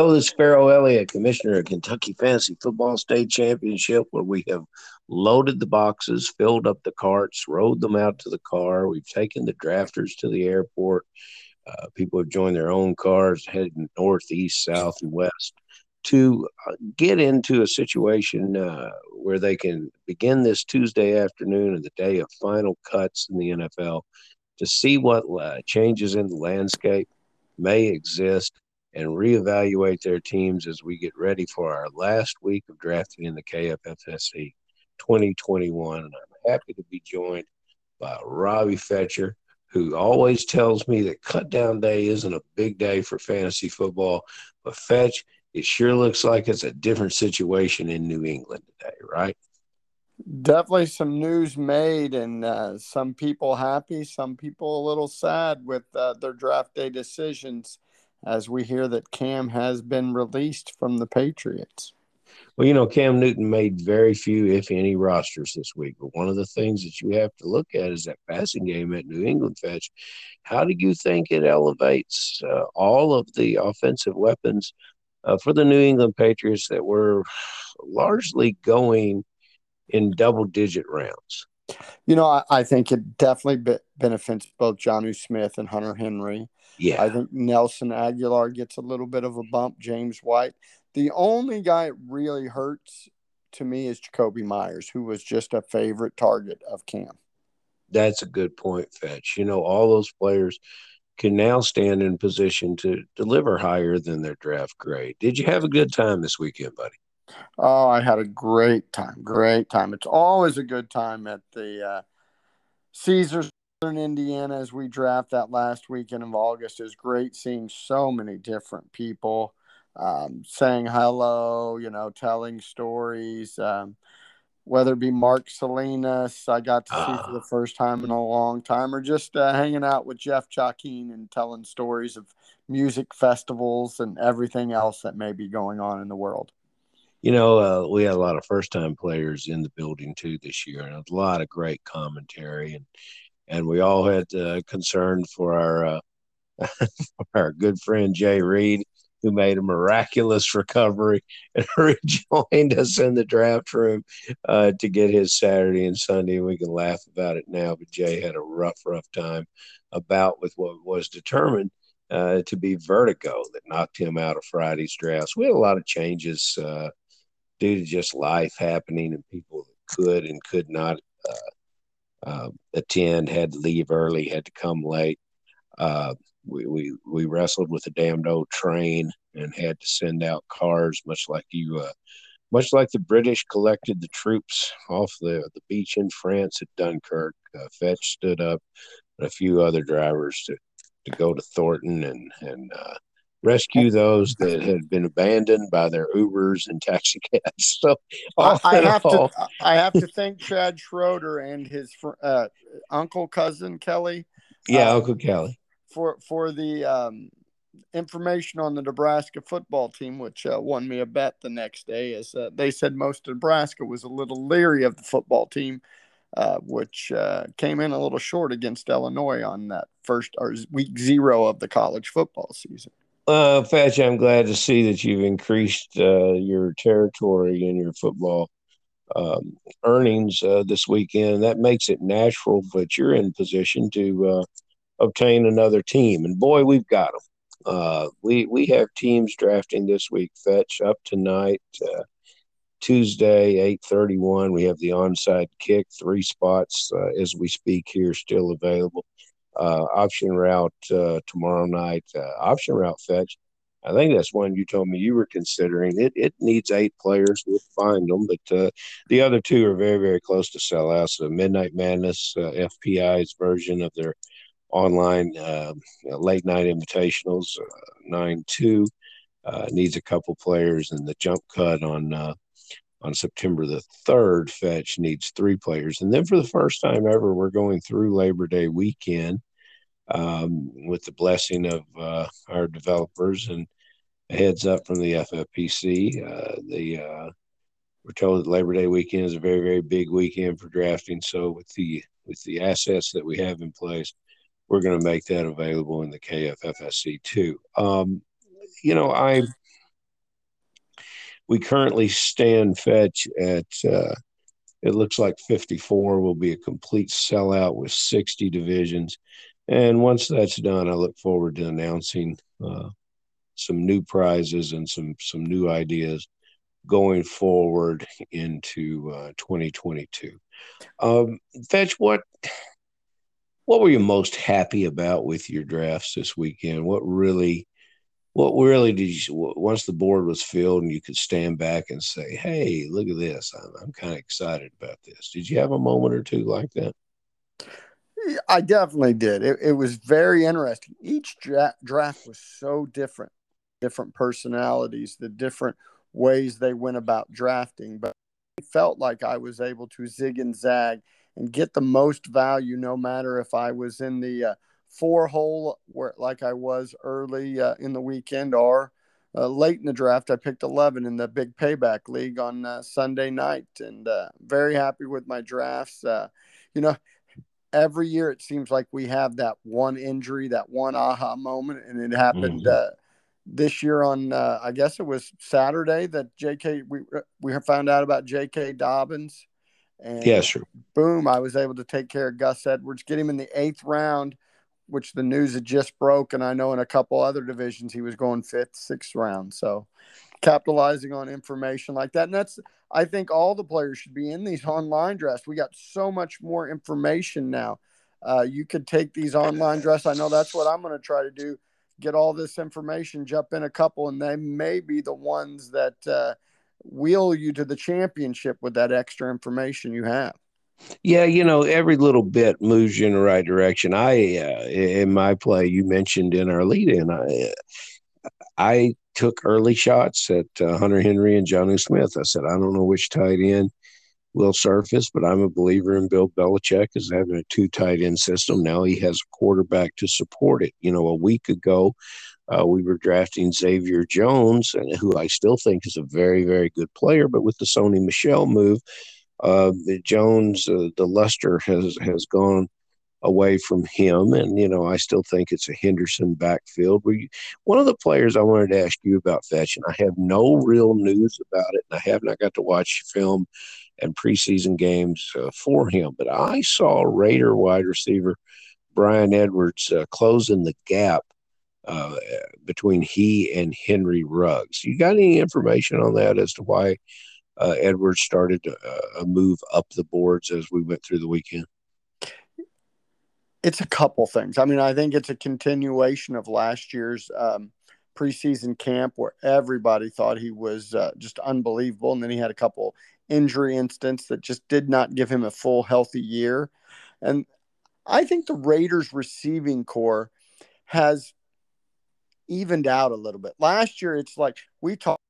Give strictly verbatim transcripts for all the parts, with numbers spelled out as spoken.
Hello, this is Farrell Elliott, Commissioner of Kentucky Fantasy Football State Championship, where we have loaded the boxes, filled up the carts, rode them out to the car. We've taken the drafters to the airport. Uh, people have joined their own cars, heading north, east, south, and west to uh, get into a situation uh, where they can begin this Tuesday afternoon and the day of final cuts in the N F L to see what uh, changes in the landscape may exist and reevaluate their teams as we get ready for our last week of drafting in the K F F S C twenty twenty-one. And I'm happy to be joined by Robbie Fetcher, who always tells me that cut down day isn't a big day for fantasy football. But Fetch, it sure looks like it's a different situation in New England today, right? Definitely some news made, and uh, some people happy, some people a little sad with uh, their draft day decisions, as we hear that Cam has been released from the Patriots. Well, you know, Cam Newton made very few, if any, rosters this week. But one of the things that you have to look at is that passing game at New England. Fetch. How do you think it elevates uh, all of the offensive weapons uh, for the New England Patriots that were largely going in double-digit rounds? You know, I, I think it definitely be- benefits both Jonnu Smith and Hunter Henry. Yeah. I think Nelson Aguilar gets a little bit of a bump. James White. The only guy it really hurts to me is Jacoby Myers, who was just a favorite target of Cam. That's a good point, Fetch. You know, all those players can now stand in position to deliver higher than their draft grade. Did you have a good time this weekend, buddy? Oh, I had a great time. Great time. It's always a good time at the uh, Caesars in Indiana as we draft that last weekend of August. It was great seeing so many different people um, saying hello, you know, telling stories. Um, whether it be Mark Salinas, I got to see for Uh, the first time in a long time, or just uh, hanging out with Jeff Joaquin and telling stories of music festivals and everything else that may be going on in the world. You know, uh, we had a lot of first-time players in the building too this year, and a lot of great commentary, and and we all had uh, concern for our uh, for our good friend Jay Reed, who made a miraculous recovery and rejoined us in the draft room uh, to get his Saturday and Sunday. We can laugh about it now, but Jay had a rough, rough time about with what was determined uh, to be vertigo that knocked him out of Friday's drafts. We had a lot of changes uh, due to just life happening and people that could and could not uh, uh, attend, had to leave early, had to come late. Uh, we, we we wrestled with a damned old train and had to send out cars, much like you, uh, much like the British collected the troops off the the beach in France at Dunkirk. Uh, Fetch stood up, and a few other drivers to to go to Thornton and and uh, rescue those that had been abandoned by their Ubers and taxi cabs. So I, all I in have to all, I have to thank Chad Schroeder and his uh, uncle cousin Kelly yeah, um, Uncle Kelly. for for the um, information on the Nebraska football team, which uh, won me a bet the next day. As uh, they said, most of Nebraska was a little leery of the football team, uh, which uh, came in a little short against Illinois on that first or week zero of the college football season. Uh, Fetch, I'm glad to see that you've increased uh, your territory in your football um, earnings uh, this weekend. That makes it natural that you're in position to uh, obtain another team. And boy, we've got them. Uh, we we have teams drafting this week. Fetch up tonight, uh, Tuesday, eight thirty-one. We have the onside kick, three spots uh, as we speak here, still available. Uh, option route uh, tomorrow night. Uh, option route, Fetch. I think that's one you told me you were considering. It it needs eight players. We'll find them, but uh, the other two are very, very close to sell out. So Midnight Madness, uh, F P I's version of their online uh, late night invitationals, uh, nine two, uh, needs a couple players, and the jump cut on uh, on September the third, Fetch needs three players. And then for the first time ever, we're going through Labor Day weekend um, with the blessing of uh, our developers and a heads up from the F F P C. Uh, the uh, we're told that Labor Day weekend is a very, very big weekend for drafting. So with the with the assets that we have in place, we're going to make that available in the K F F S C too. Um, you know, I we currently stand Fetch at uh, it looks like fifty-four will be a complete sellout with sixty divisions. And once that's done, I look forward to announcing uh, some new prizes and some some new ideas going forward into uh, twenty twenty-two. Um, Fetch, what what were you most happy about with your drafts this weekend? What really what really did you once the board was filled and you could stand back and say, "Hey, look at this! I'm, I'm kind of excited about this." Did you have a moment or two like that? I definitely did. It, it was very interesting. Each dra- draft was so different, different personalities, the different ways they went about drafting. But it felt like I was able to zig and zag and get the most value, no matter if I was in the uh, four hole, where like I was early uh, in the weekend, or uh, late in the draft. I picked eleven in the big payback league on uh, Sunday night, and uh, very happy with my drafts. Uh, you know, every year it seems like we have that one injury, that one aha moment, and it happened Mm-hmm. uh, this year on uh, I guess it was Saturday that J K we we found out about J K. Dobbins, and Yes, sir. boom, I was able to take care of Gus Edwards, get him in the eighth round, which the news had just broke, and I know in a couple other divisions he was going fifth, sixth round. So capitalizing on information like that. And that's, I think all the players should be in these online drafts. We got so much more information now. Uh, you could take these online drafts. I know that's what I'm going to try to do. Get all this information, jump in a couple, and they may be the ones that uh, wheel you to the championship with that extra information you have. Yeah, you know, every little bit moves you in the right direction. I, uh, in my play, you mentioned in our lead-in, I, I took early shots at uh, Hunter Henry and Johnny Smith. I said, I don't know which tight end will surface, but I'm a believer in Bill Belichick as having a two tight end system. Now he has a quarterback to support it. You know, a week ago, uh, we were drafting Xavier Jones, and who I still think is a very, very good player, but with the Sony Michel move, uh, the Jones, uh, the luster has has gone away from him, and you know I still think it's a Henderson backfield. Where you, one of the players I wanted to ask you about, Fetch, and I have no real news about it, and I have not got to watch film and preseason games uh, for him, but I saw Raider wide receiver Brian Edwards uh, closing the gap uh, between he and Henry Ruggs. You got any information on that as to why uh, Edwards started uh, a move up the boards as we went through the weekend? It's a couple things. I mean, I think it's a continuation of last year's um, preseason camp where everybody thought he was uh, just unbelievable. And then he had a couple injury incidents that just did not give him a full healthy year. And I think the Raiders receiving core has evened out a little bit. Last year, it's like we talked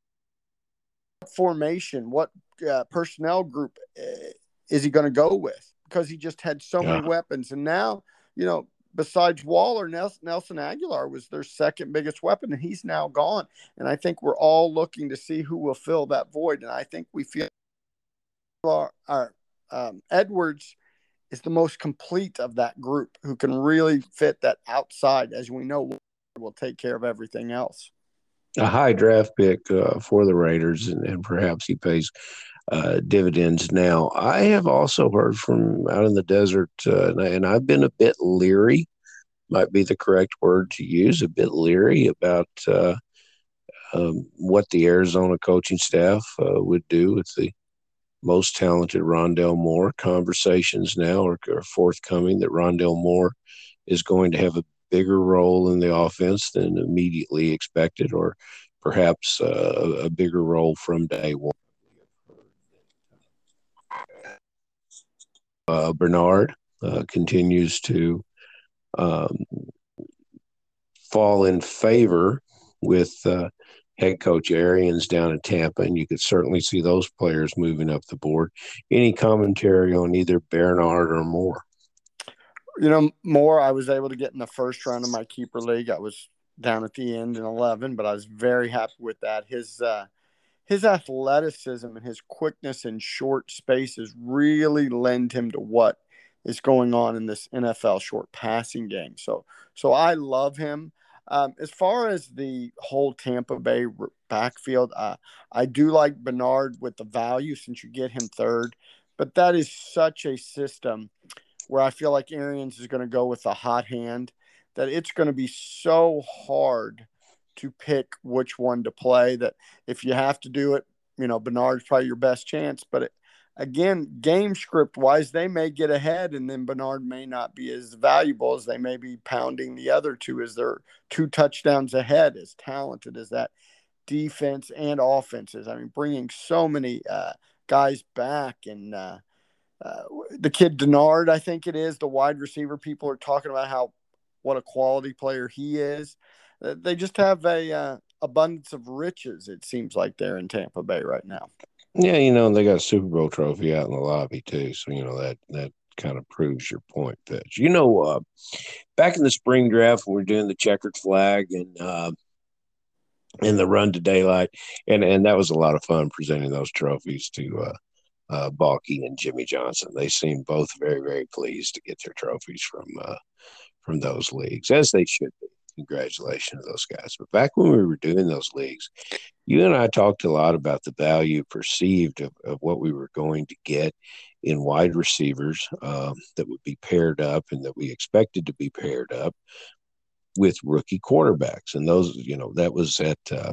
formation, what uh, personnel group uh, is he going to go with? Because he just had so many Yeah. weapons. And now, you know, besides Waller, Nelson, Nelson Aguilar was their second biggest weapon, and he's now gone. And I think we're all looking to see who will fill that void. And I think we feel our, our um, Edwards is the most complete of that group who can really fit that outside, as we know, will take care of everything else. A high draft pick uh, for the Raiders, and, and perhaps he pays uh, dividends now. I have also heard from out in the desert, uh, and, I, and I've been a bit leery, might be the correct word to use, a bit leery about uh, um, what the Arizona coaching staff uh, would do with the most talented Rondell Moore. Conversations now are, are forthcoming that Rondell Moore is going to have a bigger role in the offense than immediately expected, or perhaps uh, a bigger role from day one. Uh, Bernard uh, continues to um, fall in favor with uh, head coach Arians down in Tampa, and you could certainly see those players moving up the board. Any commentary on either Bernard or Moore? You know, Moore, I was able to get in the first round of my keeper league. I was down at the end in eleven, but I was very happy with that. His uh, his athleticism and his quickness in short spaces really lend him to what is going on in this N F L short passing game. So, so I love him. Um, as far as the whole Tampa Bay backfield, uh, I do like Bernard with the value since you get him third, but that is such a system where I feel like Arians is going to go with a hot hand that it's going to be so hard to pick which one to play that if you have to do it, you know, Bernard's probably your best chance. But it, again, game script wise, they may get ahead and then Bernard may not be as valuable as they may be pounding the other two as they're two touchdowns ahead, as talented as that defense and offenses. I mean, bringing so many uh, guys back and, uh, uh, the kid Denard, I think it is, the wide receiver. People are talking about how what a quality player he is. Uh, they just have a uh, abundance of riches. It seems like they're in Tampa Bay right now. Yeah, you know, and they got a Super Bowl trophy out in the lobby too. So you know that that kind of proves your point, Fitch. You know, uh, back in the spring draft when we were doing the checkered flag and uh, in the run to daylight, and and that was a lot of fun presenting those trophies to. Uh, Uh, Balky and Jimmy Johnson. They seem both very, very pleased to get their trophies from uh, from those leagues, as they should be. Congratulations to those guys. But back when we were doing those leagues, you and I talked a lot about the value perceived of, of what we were going to get in wide receivers um, that would be paired up and that we expected to be paired up with rookie quarterbacks. And those, you know, that was at uh,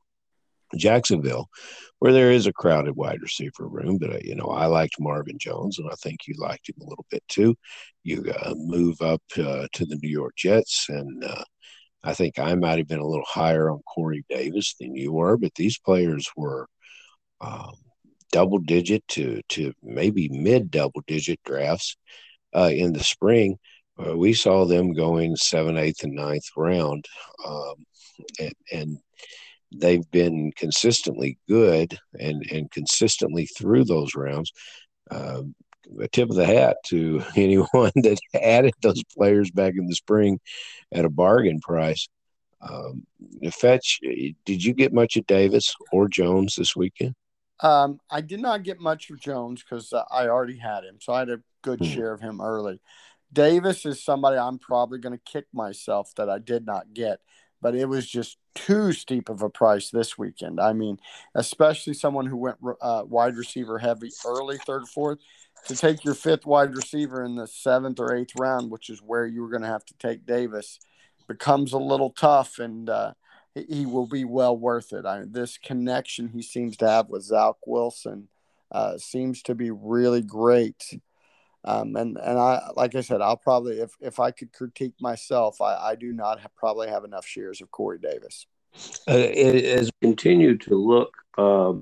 Jacksonville, where there is a crowded wide receiver room. But, uh, you know, I liked Marvin Jones, and I think you liked him a little bit too. You uh, move up uh, to the New York Jets, and uh, I think I might have been a little higher on Corey Davis than you were, but these players were um, double digit to, to maybe mid double digit drafts uh, in the spring. Uh, we saw them going seventh, eighth, and ninth round. Um, and, and they've been consistently good and, and consistently through those rounds. Uh, a tip of the hat to anyone that added those players back in the spring at a bargain price. Um, Fetch, did you get much of Davis or Jones this weekend? Um, I did not get much of Jones because uh, I already had him, so I had a good Hmm. share of him early. Davis is somebody I'm probably going to kick myself that I did not get, but it was just too steep of a price this weekend. I mean, especially someone who went uh, wide receiver heavy early, third, fourth, to take your fifth wide receiver in the seventh or eighth round, which is where you were going to have to take Davis, becomes a little tough, and uh, he, he will be well worth it. I mean, this connection he seems to have with Zach Wilson uh, seems to be really great. Um, and and I like I said, I'll probably if if I could critique myself, I, I do not have, probably have enough shares of Corey Davis. Uh, as we continue to look um,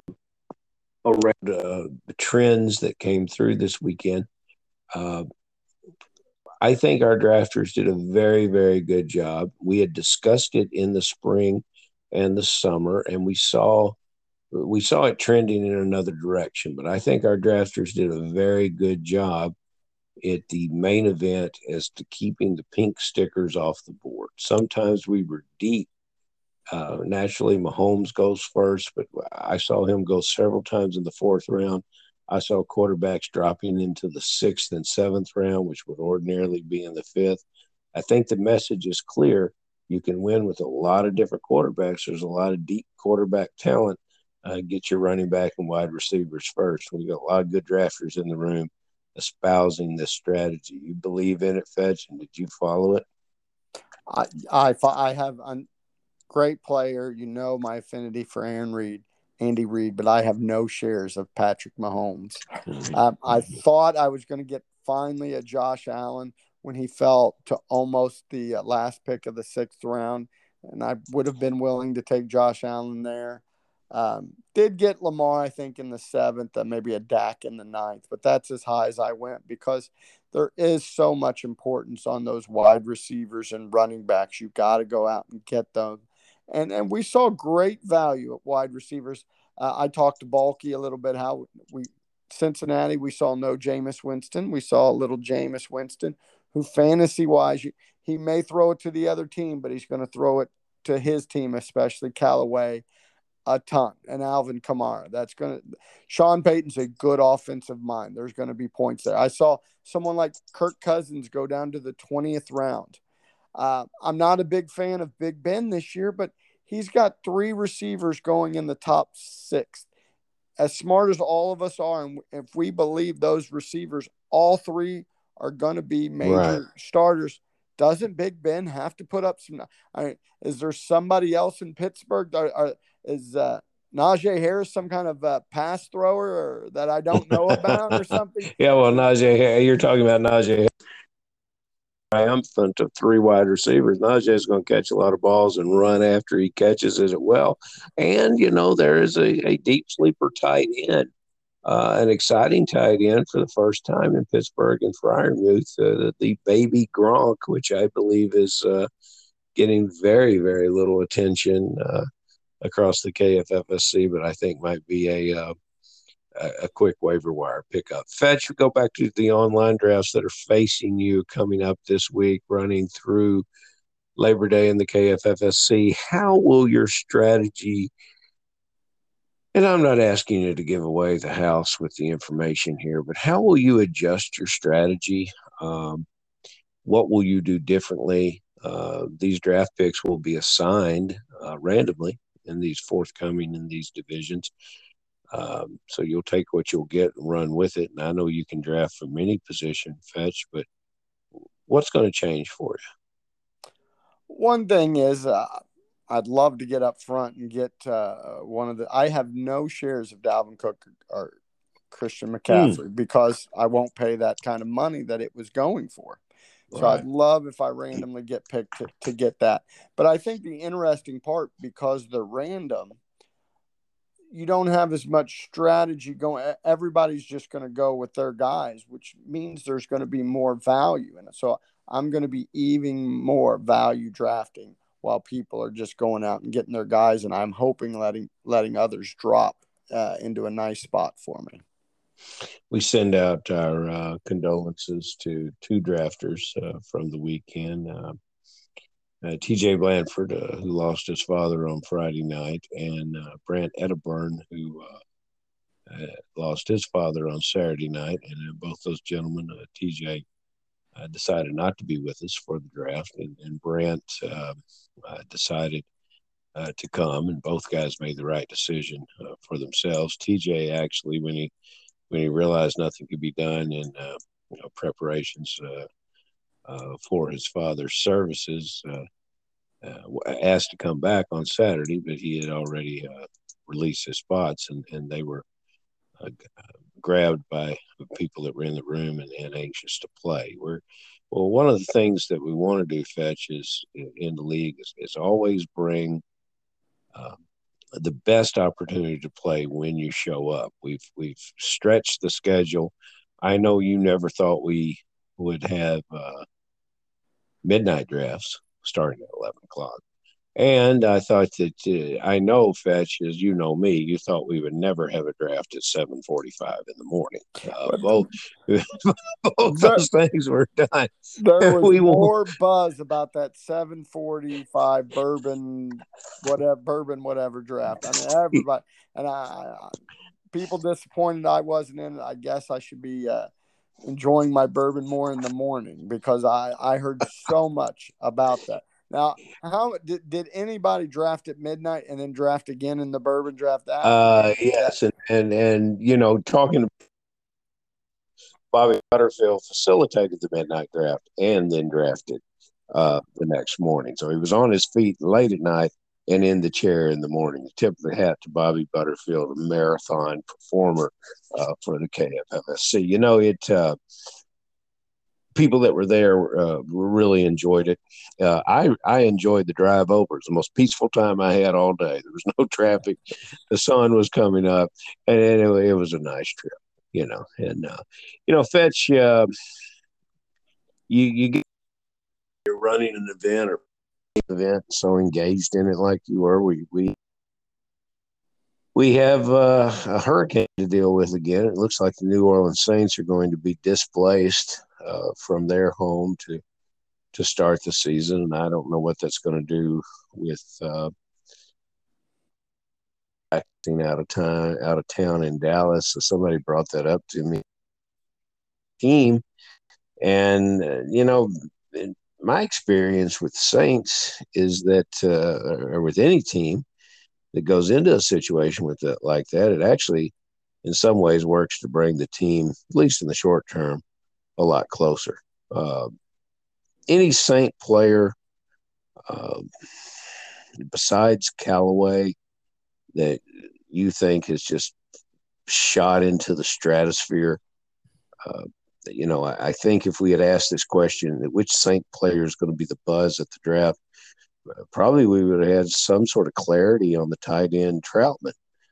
around uh, the trends that came through this weekend, uh, I think our drafters did a very, very good job. We had discussed it in the spring and the summer, and we saw we saw it trending in another direction. But I think our drafters did a very good job at the main event as to keeping the pink stickers off the board. Sometimes we were deep. Uh, naturally, Mahomes goes first, but I saw him go several times in the fourth round. I saw quarterbacks dropping into the sixth and seventh round, which would ordinarily be in the fifth. I think the message is clear. You can win with a lot of different quarterbacks. There's a lot of deep quarterback talent. Uh, get your running back and wide receivers first. We got a lot of good drafters in the room espousing this strategy. You believe in it, Fetch, and did you follow it? I I I have a great player. You know my affinity for Aaron Reed, Andy Reid, but I have no shares of Patrick Mahomes. Um, I thought I was going to get finally a Josh Allen when he fell to almost the uh, last pick of the sixth round, and I would have been willing to take Josh Allen there. Um, did get Lamar, I think, in the seventh, and maybe a Dak in the ninth, but that's as high as I went because there is so much importance on those wide receivers and running backs. You've got to go out and get them. And and we saw great value at wide receivers. Uh, I talked to Balky a little bit how we Cincinnati, we saw no Jameis Winston. We saw a little Jameis Winston, who fantasy-wise, he may throw it to the other team, but he's going to throw it to his team, especially Callaway, a ton. And Alvin Kamara. That's going to – Sean Payton's a good offensive mind. There's going to be points there. I saw someone like Kirk Cousins go down to the twentieth round. Uh, I'm not a big fan of Big Ben this year, but he's got three receivers going in the top six. As smart as all of us are, and if we believe those receivers, all three are going to be major Right. starters, doesn't Big Ben have to put up some? I mean, is there somebody else in Pittsburgh? Are, are, is uh, Najee Harris some kind of uh, pass thrower or, that I don't know about or something? Yeah, well, Najee, you're talking about Najee triumphant of three wide receivers. Najee is going to catch a lot of balls and run after he catches it well. And, you know, there is a, a deep sleeper tight end, uh, an exciting tight end for the first time in Pittsburgh and for Ironmuth, uh, the baby Gronk, which I believe is uh, getting very, very little attention uh, across the K F F S C, but I think might be a uh, a quick waiver wire pickup. Fetch, go back to the online drafts that are facing you coming up this week, running through Labor Day in the K F F S C. How will your strategy, and I'm not asking you to give away the house with the information here, but how will you adjust your strategy? Um, what will you do differently? Uh, these draft picks will be assigned uh, randomly in these forthcoming in these divisions. Um, so you'll take what you'll get and run with it. And I know you can draft from any position, Fetch, but what's going to change for you? One thing is, uh, I'd love to get up front and get uh, one of the. I have no shares of Dalvin Cook or Christian McCaffrey mm. because I won't pay that kind of money that it was going for. So right. I'd love if I randomly get picked to, to get that. But I think the interesting part, because they're random, you don't have as much strategy going. Everybody's just going to go with their guys, which means there's going to be more value in it. So I'm going to be even more value drafting while people are just going out and getting their guys. And I'm hoping letting, letting others drop uh, into a nice spot for me. We send out our uh, condolences to two drafters uh, from the weekend. Uh, Uh, T J Blanford, uh, who lost his father on Friday night, and uh, Brant Edeburn, who uh, uh, lost his father on Saturday night. And uh, both those gentlemen, uh, T J uh, decided not to be with us for the draft, and, and Brant uh, uh, decided uh, to come, and both guys made the right decision uh, for themselves. T J actually, when he when he realized nothing could be done in uh, you know, preparations uh, uh, for his father's services, uh, Uh, asked to come back on Saturday, but he had already uh, released his spots, and, and they were uh, grabbed by the people that were in the room and, and anxious to play. We're, well, one of the things that we want to do, Fetch, is in the league is, is always bring um, the best opportunity to play when you show up. We've we've stretched the schedule. I know you never thought we would have uh, midnight drafts starting at eleven o'clock. And I thought that, uh, I know, Fetch, as you know me, you thought we would never have a draft at seven forty-five in the morning. Uh, both both there, those things were done. There was we more won't. buzz about that seven forty-five bourbon, whatever, bourbon, whatever draft. I mean, everybody, and I, I people disappointed I wasn't in it. I guess I should be uh, enjoying my bourbon more in the morning because I, I heard so much about that. Now, how did, did anybody draft at midnight and then draft again in the bourbon draft after? Uh, yes, and, and and you know, talking to Bobby Butterfield facilitated the midnight draft and then drafted uh, the next morning. So he was on his feet late at night and in the chair in the morning. Tip of the hat to Bobby Butterfield, a marathon performer uh, for the K F F S C. You know, it. Uh, people that were there uh, really enjoyed it. Uh, I I enjoyed the drive over. It was the most peaceful time I had all day. There was no traffic. The sun was coming up, and anyway, it was a nice trip, you know. And uh, you know, Fetch, uh, you you get you're running an event or event, so engaged in it like you were. We we we have uh, a hurricane to deal with again. It looks like the New Orleans Saints are going to be displaced Uh, from their home to to start the season, and I don't know what that's going to do with uh, acting out of time, out of town in Dallas. So somebody brought that up to me. Team, and uh, you know, my experience with Saints is that, uh, or with any team that goes into a situation with that like that, it actually, in some ways, works to bring the team, at least in the short term, a lot closer. Uh, any Saint player uh, besides Callaway that you think has just shot into the stratosphere? Uh, you know, I, I think if we had asked this question, which Saint player is going to be the buzz at the draft, uh, probably we would have had some sort of clarity on the tight end Troutman.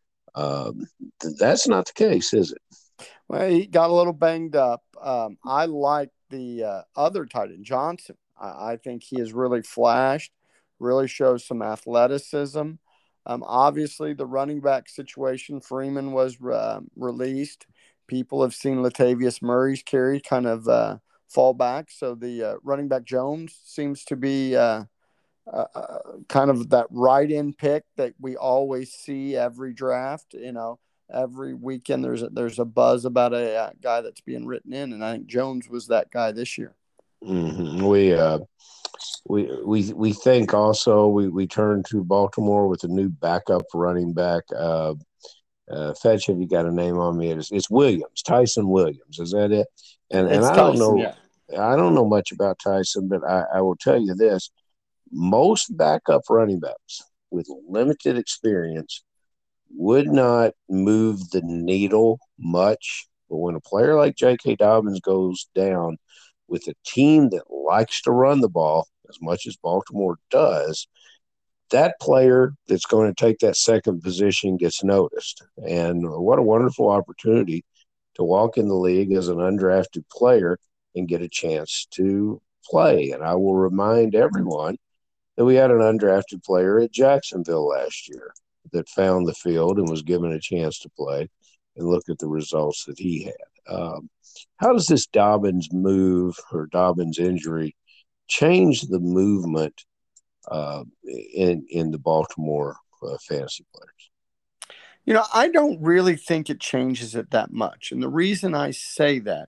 Um, th- that's not the case, is it? Well, he got a little banged up. Um, I like the uh, other tight end, Johnson. I, I think he has really flashed, really shows some athleticism. Um, obviously, the running back situation, Freeman was uh, released. People have seen Latavius Murray's carry kind of uh, fall back. So the uh, running back Jones seems to be uh, uh, uh, kind of that right in pick that we always see every draft. You know, every weekend there's a, there's a buzz about a, a guy that's being written in, and I think Jones was that guy this year. Mm-hmm. We uh, we we we think also we we turn to Baltimore with a new backup running back. Uh, uh, Fetch, have you got a name on me? It's, it's Williams, Tyson Williams. Is that it? And and It's I don't Tyson, know, yeah. I don't know much about Tyson, but I, I will tell you this: most backup running backs with limited experience would not move the needle much. But when a player like J K. Dobbins goes down with a team that likes to run the ball as much as Baltimore does, that player that's going to take that second position gets noticed. And what a wonderful opportunity to walk in the league as an undrafted player and get a chance to play. And I will remind everyone that we had an undrafted player at Jacksonville last year that found the field and was given a chance to play, and look at the results that he had. Um, how does this Dobbins move or Dobbins injury change the movement uh, in in the Baltimore uh, fantasy players? You know, I don't really think it changes it that much. And the reason I say that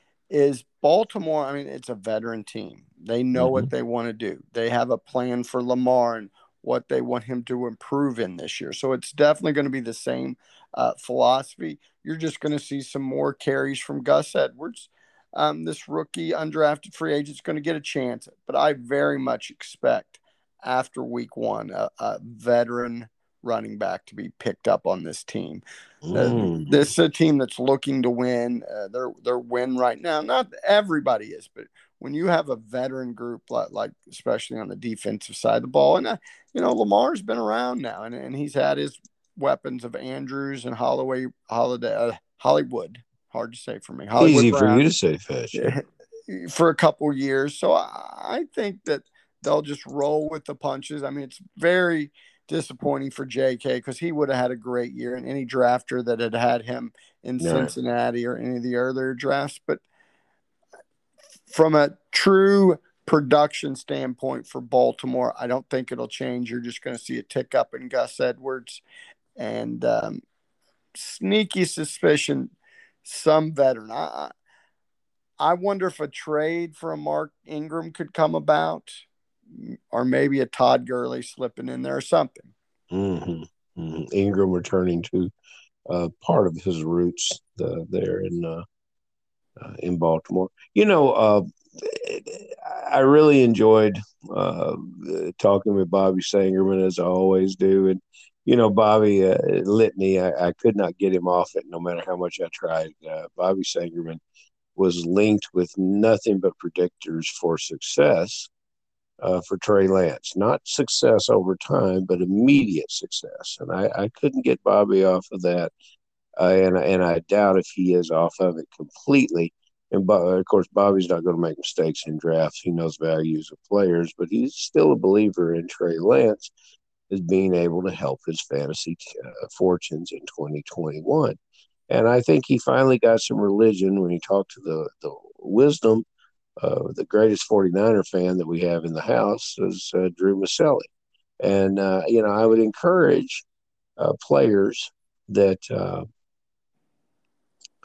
is Baltimore, I mean, it's a veteran team. They know Mm-hmm. what they want to do. They have a plan for Lamar and what they want him to improve in this year. So it's definitely going to be the same uh, philosophy. You're just going to see some more carries from Gus Edwards. Um, this rookie undrafted free agent is going to get a chance, but I very much expect after week one a, a veteran running back to be picked up on this team. Uh, Mm. this is a team that's looking to win. Uh, they're they're win right now. Not everybody is, but when you have a veteran group like, like especially on the defensive side of the ball, and uh, you know Lamar's been around now, and, and he's had his weapons of Andrews and Holloway, Holiday, uh, Hollywood. Hard to say for me, Hollywood Easy for Brown you to say, Fetch. Yeah. for a couple years. So I, I think that they'll just roll with the punches. I mean, it's very disappointing for J K because he would have had a great year in any drafter that had had him in All right. Cincinnati or any of the earlier drafts. But from a true production standpoint for Baltimore, I don't think it'll change. You're just going to see a tick up in Gus Edwards and um, sneaky suspicion, some veteran. I, I wonder if a trade for a Mark Ingram could come about, or maybe a Todd Gurley slipping in there or something. Mm-hmm. Mm-hmm. Ingram returning to uh, part of his roots uh, there in uh, uh, in Baltimore. You know, uh, I really enjoyed uh, talking with Bobby Sangerman, as I always do, and you know, Bobby uh, Litany, I, I could not get him off it, no matter how much I tried. Uh, Bobby Sangerman was linked with nothing but predictors for success uh, for Trey Lance. Not success over time, but immediate success. And I, I couldn't get Bobby off of that. Uh, and, and I doubt if he is off of it completely. And of course, Bobby's not going to make mistakes in drafts. He knows values of players, but he's still a believer in Trey Lance as being able to help his fantasy uh, fortunes in twenty twenty-one. And I think he finally got some religion when he talked to the, the wisdom. Uh, the greatest 49er fan that we have in the house is uh, Drew Maselli. And, uh, you know, I would encourage uh, players that uh,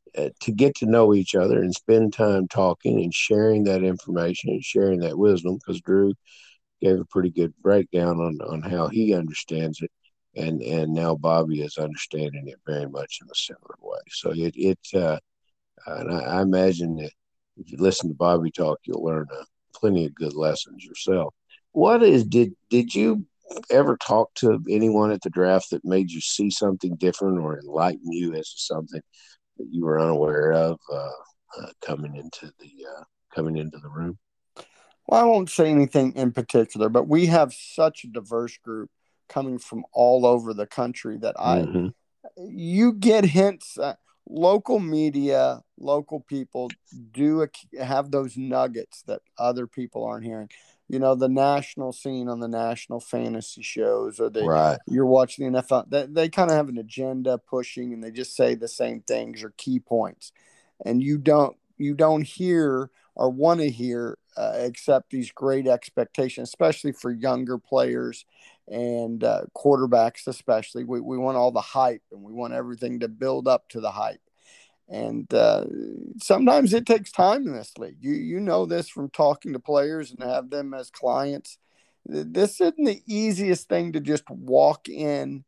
uh, to get to know each other and spend time talking and sharing that information and sharing that wisdom, because Drew gave a pretty good breakdown on, on how he understands it. And, and now Bobby is understanding it very much in a similar way. So it, it uh, and I, I imagine that if you listen to Bobby talk, you'll learn uh, plenty of good lessons yourself. What is, did, did you ever talk to anyone at the draft that made you see something different or enlighten you as to something that you were unaware of uh, uh, coming into the uh, coming into the room? Well, I won't say anything in particular, but we have such a diverse group coming from all over the country that I Mm-hmm. you get hints. Uh, local media, local people do a, have those nuggets that other people aren't hearing. You know, the national scene on the national fantasy shows, or they Right. you're watching the N F L. They, they kind of have an agenda pushing, and they just say the same things or key points, and you don't you don't hear or want to hear uh, except these great expectations, especially for younger players and uh, quarterbacks especially. We, we want all the hype, and we want everything to build up to the hype. And uh, sometimes it takes time in this league. You you know this from talking to players and have them as clients. This isn't the easiest thing to just walk in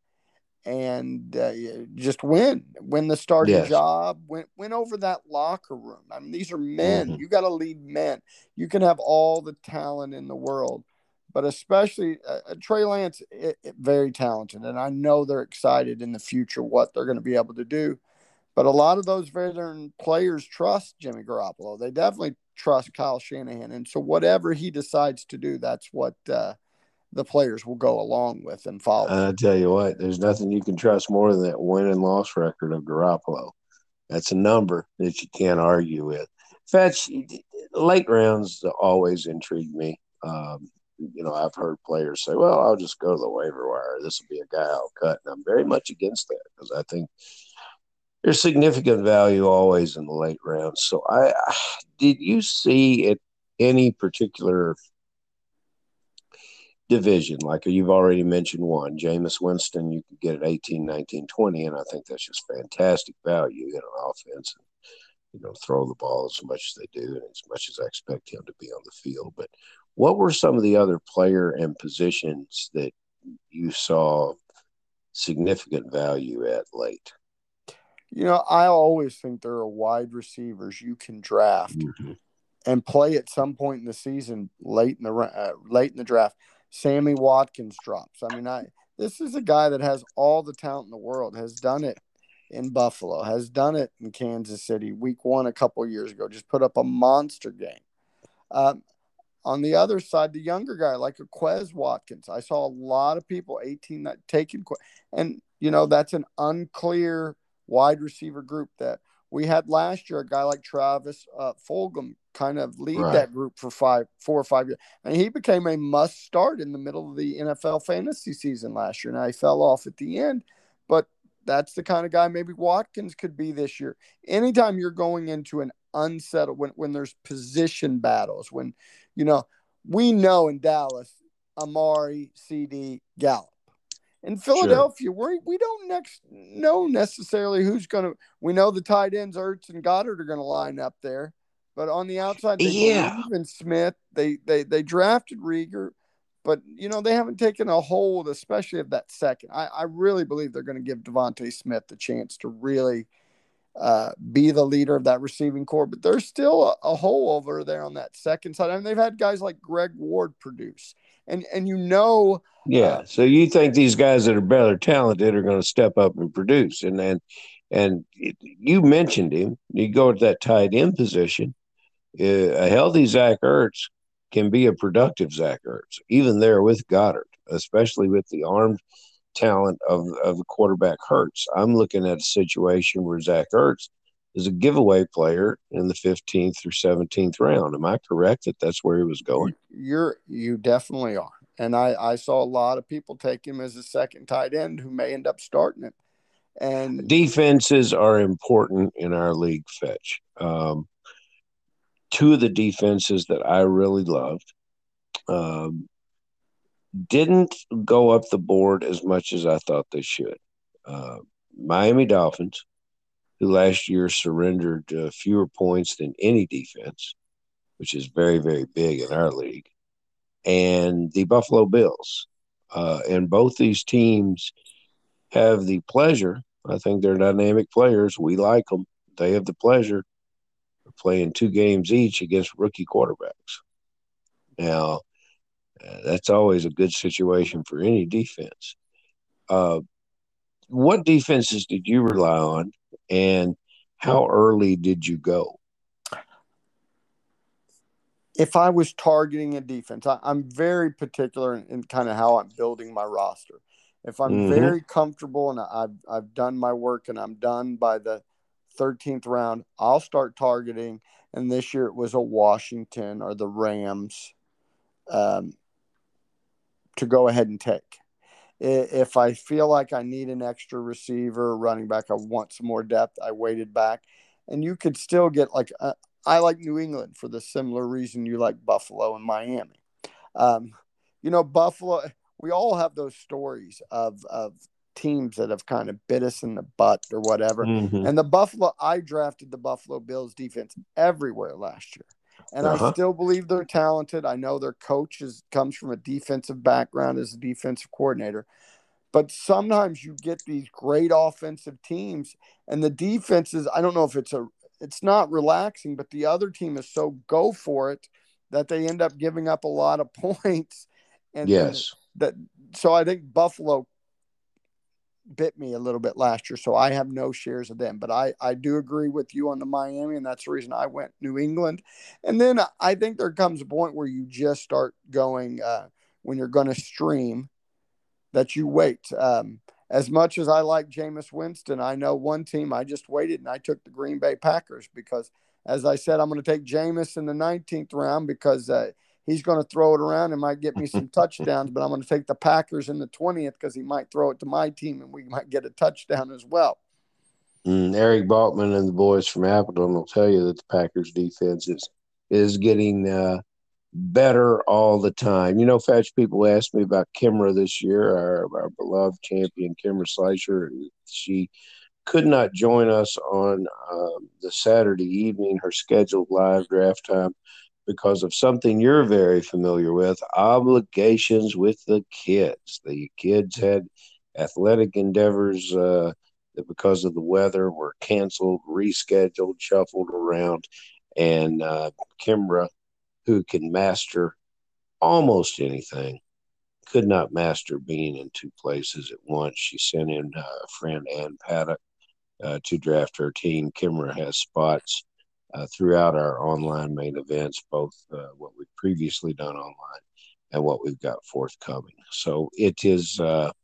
and uh, just win, win the starting Yes. job, win, win over that locker room. I mean, these are men. Mm-hmm. You got to lead men. You can have all the talent in the world, but especially uh, Trey Lance, it, it, very talented, and I know they're excited in the future what they're going to be able to do. But a lot of those veteran players trust Jimmy Garoppolo. They definitely trust Kyle Shanahan, and so whatever he decides to do, that's what uh, the players will go along with and follow. I tell you what, there's nothing you can trust more than that win and loss record of Garoppolo. That's a number that you can't argue with. Fetch, late rounds always intrigue me. Um, you know, I've heard players say, well, I'll just go to the waiver wire. This will be a guy I'll cut. And I'm very much against that, because I think there's significant value always in the late rounds. So I did you see at any particular division, like you've already mentioned one, Jameis Winston, you could get at eighteen, nineteen, twenty, and I think that's just fantastic value in an offense. And, you know, throw the ball as much as they do and as much as I expect him to be on the field. But what were some of the other player and positions that you saw significant value at late? You know, I always think there are wide receivers you can draft Mm-hmm. and play at some point in the season, late in the uh, late in the draft. Sammy Watkins drops. I mean, I this is a guy that has all the talent in the world. Has done it in Buffalo. Has done it in Kansas City. Week one a couple years ago, just put up a monster game. Um, on the other side, the younger guy like a Quez Watkins. I saw a lot of people eighteen that taking, and you know that's an unclear wide receiver group that we had last year. A guy like Travis uh, Fulgham kind of lead Right. that group for five, four or five years, and he became a must start in the middle of the N F L fantasy season last year. Now he fell off at the end, but that's the kind of guy maybe Watkins could be this year. Anytime you're going into an unsettled when when there's position battles, when you know we know in Dallas, Amari, C D, Gallup. In Sure. Philadelphia, we we don't next know necessarily who's going to. We know the tight ends Ertz and Goddard are going to line up there, but on the outside, they Yeah. believe in Smith. They they they drafted Rieger, but you know they haven't taken a hold, especially of that second. I, I really believe they're going to give Devontae Smith the chance to really uh, be the leader of that receiving core. But there's still a, a hole over there on that second side. I mean, they've had guys like Greg Ward produce, and and you know. Uh, Yeah. So you think these guys that are better talented are going to step up and produce. And then, and it, you mentioned him. You go to that tight end position. Uh, a healthy Zach Ertz can be a productive Zach Ertz, even there with Goddard, especially with the arm talent of, of the quarterback Hurts. I'm looking at a situation where Zach Ertz is a giveaway player in the fifteenth or seventeenth round. Am I correct that that's where he was going? you're you definitely are, and I I saw a lot of people take him as a second tight end who may end up starting him, and Defenses are important in our league, Fetch. Um, two of the defenses that I really loved um, didn't go up the board as much as I thought they should. Uh, Miami Dolphins, who last year surrendered uh, fewer points than any defense, which is very, very big in our league, and the Buffalo Bills. Uh, and both these teams have the pleasure. I think they're dynamic players. We like them. They have the pleasure of playing two games each against rookie quarterbacks. Now, uh, that's always a good situation for any defense. Uh, what defenses did you rely on, and how early did you go? If I was targeting a defense, I, I'm very particular in, in kind of how I'm building my roster. If I'm Mm-hmm. very comfortable and I've I've done my work and I'm done by the thirteenth round, I'll start targeting. And this year it was a Washington or the Rams um, to go ahead and take. If I feel like I need an extra receiver, running back, I want some more depth, I waited back. And you could still get like a, I like New England for the similar reason you like Buffalo and Miami. Um, you know, Buffalo, we all have those stories of of teams that have kind of bit us in the butt or whatever. Mm-hmm. And the Buffalo, I drafted the Buffalo Bills defense everywhere last year. And uh-huh. I still believe they're talented. I know their coach is, comes from a defensive background as a defensive coordinator. But sometimes you get these great offensive teams, and the defenses, I don't know if it's a, it's not relaxing, but the other team is so go for it that they end up giving up a lot of points. And, yes. and that, so I think Buffalo bit me a little bit last year, so I have no shares of them. But I, I do agree with you on the Miami, and that's the reason I went New England. And then I think there comes a point where you just start going uh, when you're going to stream that you wait. Um, as much as I like Jameis Winston, I know one team I just waited and I took the Green Bay Packers because, as I said, I'm going to take Jameis in the nineteenth round because uh, he's going to throw it around and might get me some touchdowns, but I'm going to take the Packers in the twentieth because he might throw it to my team and we might get a touchdown as well. Mm, Eric Balkman and the boys from Appleton will tell you that the Packers defense is, is getting uh, better all the time. You know, Fetch, people asked me about Kimra this year, our, our beloved champion, Kimra Slicer. She could not join us on um, the Saturday evening, her scheduled live draft time, because of something you're very familiar with, obligations with the kids. The kids had athletic endeavors uh, that because of the weather were canceled, rescheduled, shuffled around, and uh, Kimra, who can master almost anything, could not master being in two places at once. She sent in uh, a friend, Ann Paddock, uh, to draft her team. Kimra has spots uh, throughout our online main events, both uh, what we've previously done online and what we've got forthcoming. So it is uh,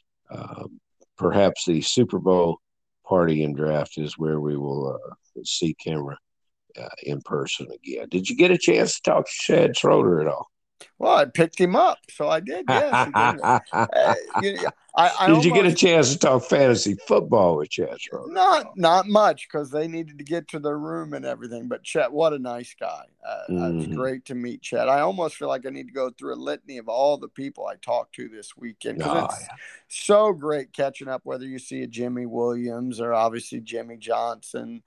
uh, perhaps the Super Bowl party and draft is where we will uh, see Kimra Uh, in person again. Did you get a chance to talk to Chad Schroeder at all? Well, I picked him up, so I did. Yes, he did. uh, you, I, I did almost, you get a chance to talk fantasy football with Chad Schroeder? Not, not much because they needed to get to their room and everything. But Chet, what a nice guy! Uh, mm-hmm. It was great to meet Chet. I almost feel like I need to go through a litany of all the people I talked to this weekend because oh, it's yeah. so great catching up. Whether you see a Jimmy Williams or obviously Jimmy Johnson.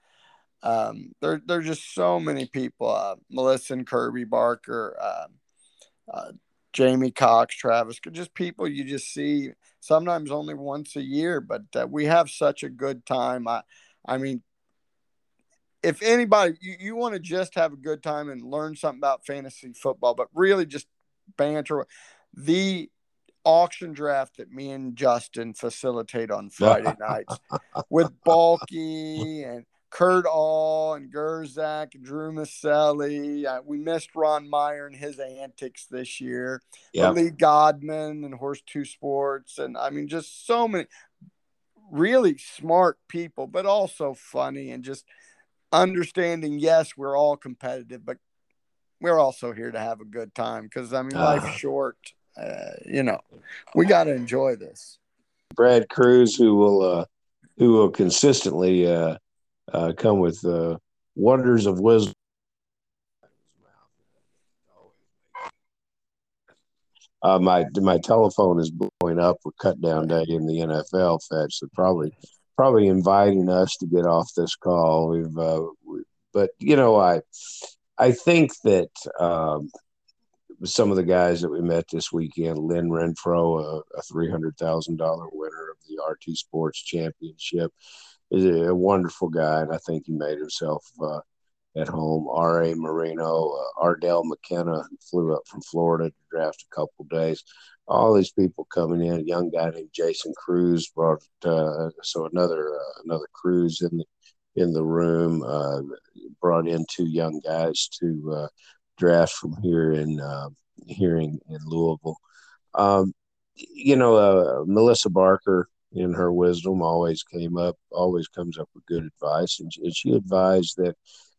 Um, there, there's just so many people. Uh, Melissa and Kirby Barker, uh, uh, Jamie Cox, Travis, just people you just see sometimes only once a year. But uh, we have such a good time. I, I mean, if anybody you, you want to just have a good time and learn something about fantasy football, but really just banter, the auction draft that me and Justin facilitate on Friday nights with Balky and Kurt All and Gerzak and Drew Maselli. Uh, we missed Ron Meyer and his antics this year. Yep. But Lee Godman and Horse Two Sports. And I mean, just so many really smart people, but also funny and just understanding. Yes, we're all competitive, but we're also here to have a good time because, I mean, uh, life's short. Uh, you know, we got to enjoy this. Brad Cruz, who will, uh, who will consistently, uh, Uh, come with uh, wonders of wisdom. Uh, my my telephone is blowing up for cut down day in the N F L, Fetch. So probably probably inviting us to get off this call. We've, uh, we, but you know, I, I think that um, some of the guys that we met this weekend, Lynn Renfro, a, a three hundred thousand dollar winner of the R T Sports Championship, is a, a wonderful guy, and I think he made himself uh, at home. R A Marino, uh, Ardell McKenna, who flew up from Florida to draft a couple days. All these people coming in. A young guy named Jason Cruz brought uh, so another uh, another Cruz in the in the room. Uh, brought in two young guys to uh, draft from here in uh, here in, in Louisville. Um, you know, uh, Melissa Barker, in her wisdom, always came up, always comes up with good advice, and she, and she advised that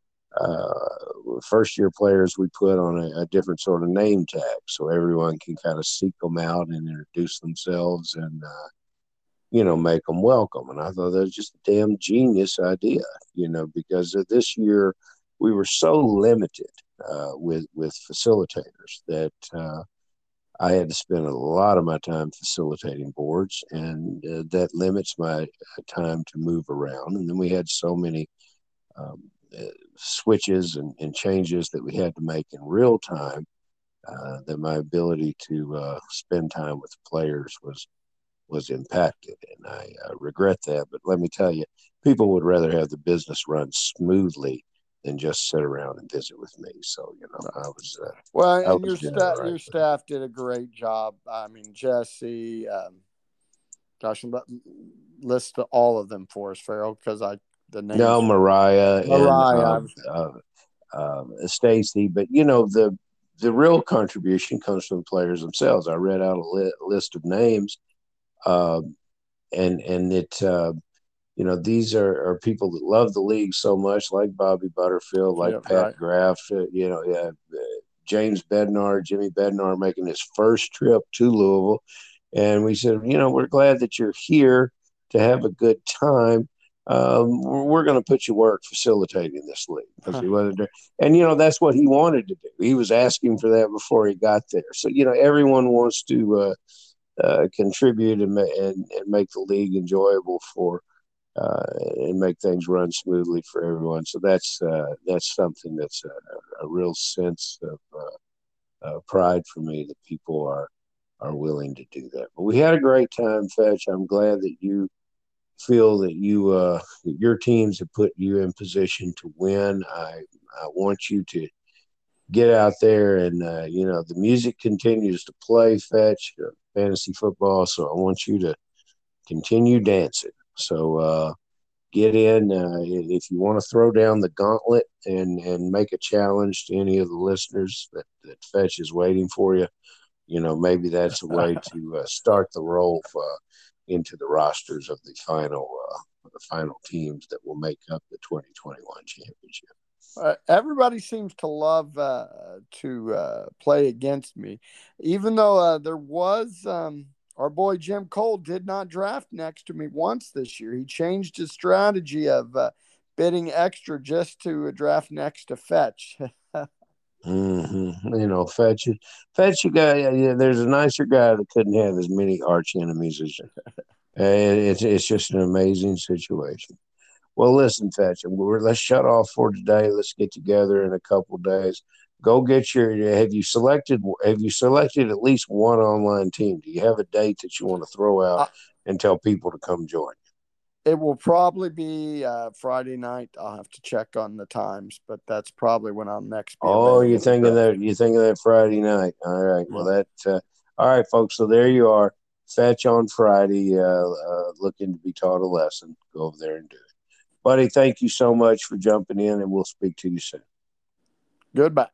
uh, first year players we put on a, a different sort of name tag so everyone can kind of seek them out and introduce themselves and uh, you know make them welcome. And I thought that was just a damn genius idea, you know, because this year we were so limited uh, with with facilitators that uh, I had to spend a lot of my time facilitating boards, and uh, that limits my uh, time to move around. And then we had so many um, uh, switches and, and changes that we had to make in real time uh, that my ability to uh, spend time with players was was impacted, and I uh, regret that. But let me tell you, people would rather have the business run smoothly than just sit around and visit with me. So you know, I was uh, well, I and was your doing it staff, right. your staff did a great job. I mean, Jesse, um, gosh, list all of them for us, Farrell, because I the names. No, Mariah, Mariah, and uh, uh, uh, Stacy, but you know the the real contribution comes from the players themselves. I read out a li- list of names, uh, and and it uh, you know these are, are people that love the league so much, like Bobby Butterfield, like yeah, Pat right. Graff, uh, you know, yeah, uh, James Bednar, Jimmy Bednar making his first trip to Louisville, and we said, you know, we're glad that you're here to have a good time. Um, we're, we're going to put you work facilitating this league because he wasn't there. And, you know, that's what he wanted to do. He was asking for that before he got there. So, you know, everyone wants to uh, uh, contribute and, and, and make the league enjoyable for uh, and make things run smoothly for everyone. So that's uh, that's something that's a, a real sense of uh, uh, pride for me that people are are willing to do that. But we had a great time, Fetch. I'm glad that you feel that you uh, that your teams have put you in position to win. I I want you to get out there and uh, you know the music continues to play, Fetch, uh, fantasy football. So I want you to continue dancing. So uh, get in uh, if you want to throw down the gauntlet and and make a challenge to any of the listeners that that Fetch is waiting for you. You know, maybe that's a way to uh, start the roll uh, into the rosters of the final uh, the final teams that will make up the twenty twenty-one championship. Uh, everybody seems to love uh, to uh, play against me, even though uh, there was um, our boy Jim Cole did not draft next to me once this year. He changed his strategy of uh, bidding extra just to draft next to Fetch. Mm-hmm. You know, Fetch, Fetch, you guy. Yeah, yeah, there's a nicer guy that couldn't have as many arch enemies as you. Uh, it's it's just an amazing situation. Well, listen, Fetch, we're, let's shut off for today. Let's get together in a couple days. Go get your. Have you selected? Have you selected at least one online team? Do you have a date that you want to throw out uh, and tell people to come join? it will probably be uh, Friday night. I'll have to check on the times, but that's probably when I'll next be Oh, available. you're thinking that you're thinking that Friday night. All right. Well, that. Uh, all right, folks. So there you are. Fetch on Friday. Uh, uh, looking to be taught a lesson. Go over there and do it, buddy. Thank you so much for jumping in, and we'll speak to you soon. Goodbye.